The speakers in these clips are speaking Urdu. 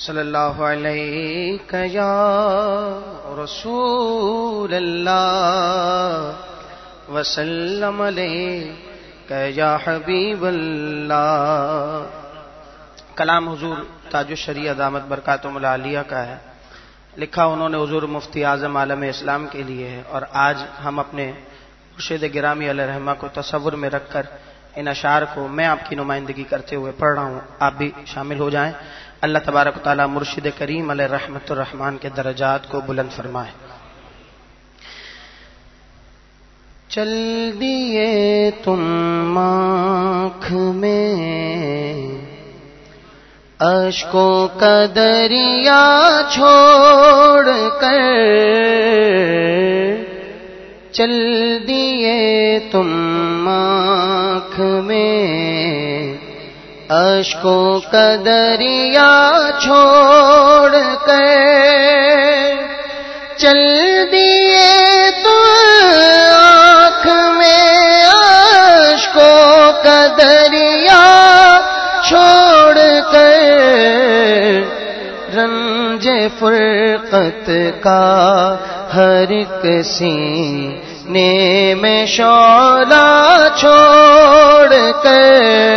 صلی اللہ علیہ یا رسول اللہ وسلم علیہ یا حبیب اللہ۔ کلام حضور تاج الشریعہ دامت برکاتہم العالیہ کا ہے، لکھا انہوں نے حضور مفتی اعظم عالم اسلام کے لیے ہے، اور آج ہم اپنے مرشد گرامی علیہ رحمہ کو تصور میں رکھ کر ان اشعار کو میں آپ کی نمائندگی کرتے ہوئے پڑھ رہا ہوں، آپ بھی شامل ہو جائیں۔ اللہ تبارک و تعالی مرشد کریم علیہ رحمت الرحمن کے درجات کو بلند فرمائے۔ چل دیے تم آنکھ میں اشکوں کا دریا چھوڑ کر، چل دیے تم آنکھ میں اشکوں کا دریا چھوڑ کر، چل دیے تم آنکھ میں اشکوں کا دریا چھوڑ کر، رنج فرقت کا ہر ایک سینے میں شعلہ چھوڑ کر،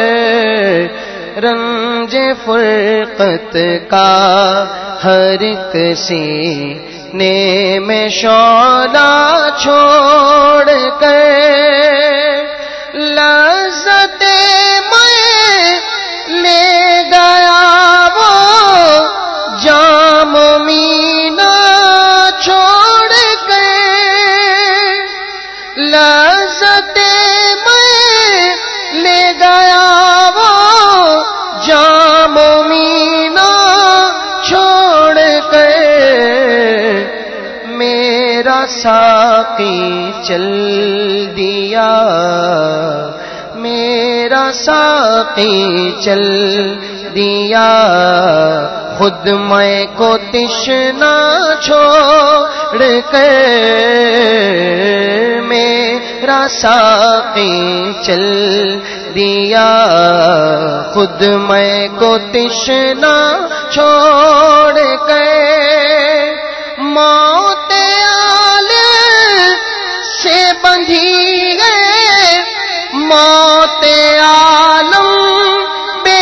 رنج فرقت کا ہر ایک سینے میں شعلہ چھوڑ کر، لذت میں لے گیا وہ جام مینا چھوڑ کر، لذت میں لے گیا وہ جام مینا چھوڑ کر، میرا ساقی چل دیا، میرا ساقی چل دیا، خود میں کو تشنا چھوڑ کر، میرا ساقی چل دیا، خود میں کو تشنا چھوڑ کر، موت عالم سے بندھی ہے موت عالم بے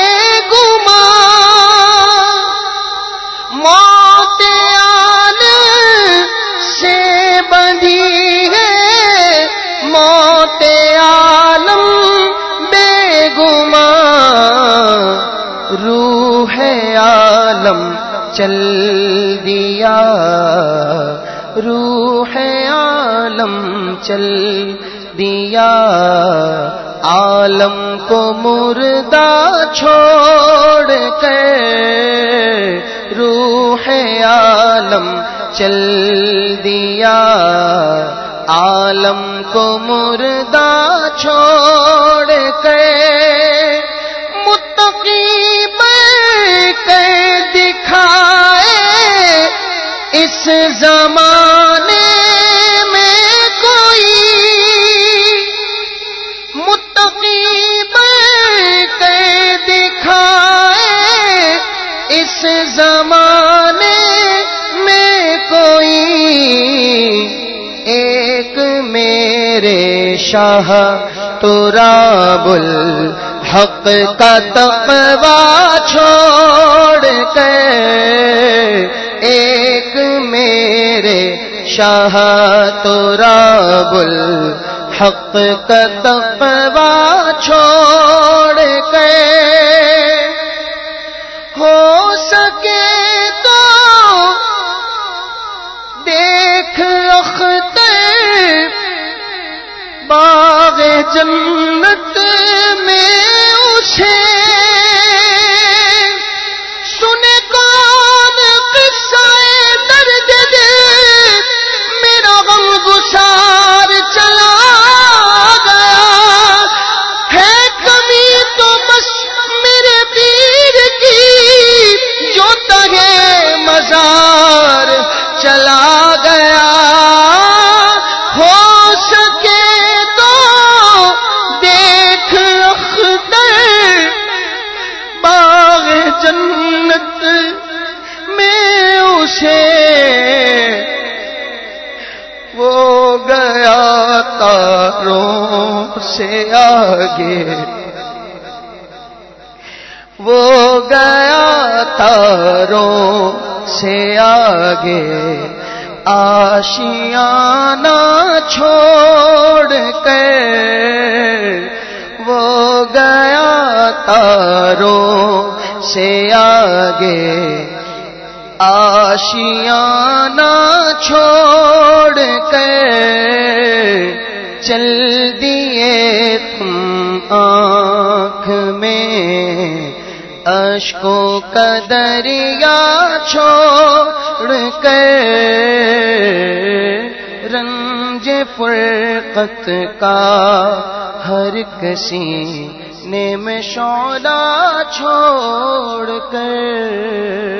گمان، موت عالم سے بندھی ہے موت عالم بے گمان، روح عالم چل دیا، روح عالم چل دیا، عالم کو مردہ چھوڑ کر، روح عالم چل دیا، عالم کو مردہ چھوڑ کر، متقی بن کر دکھائے اس زمانے میں کوئی، متقی بن کر دکھائے اس زمانے میں کوئی، ایک میرے شاہ تراب الحق کا تقویٰ چھوڑ کر، ایک میرے شاہ تراب الحق کا تقویٰ چھوڑ کر، ہو سکے تو دیکھ اختر باغ جنت میں اسے، سنے کون قصہ درد دل میرا غم گسار چلا گیا، ہے کمی تو بس میرے پیر کی جو تہے مزار چلا گیا، ہو سکے تو دیکھ اختر تاروں سے آگے، وہ گیا تاروں سے آگے، آشیانہ چھوڑ کر وہ گیا تاروں سے آگے، آشیانہ چھوڑ کر چل دیے تم آنکھ میں اشکوں کا دریا چھوڑ کر، رنج فرقت کا ہر کسی نے میں شعلہ چھوڑ کر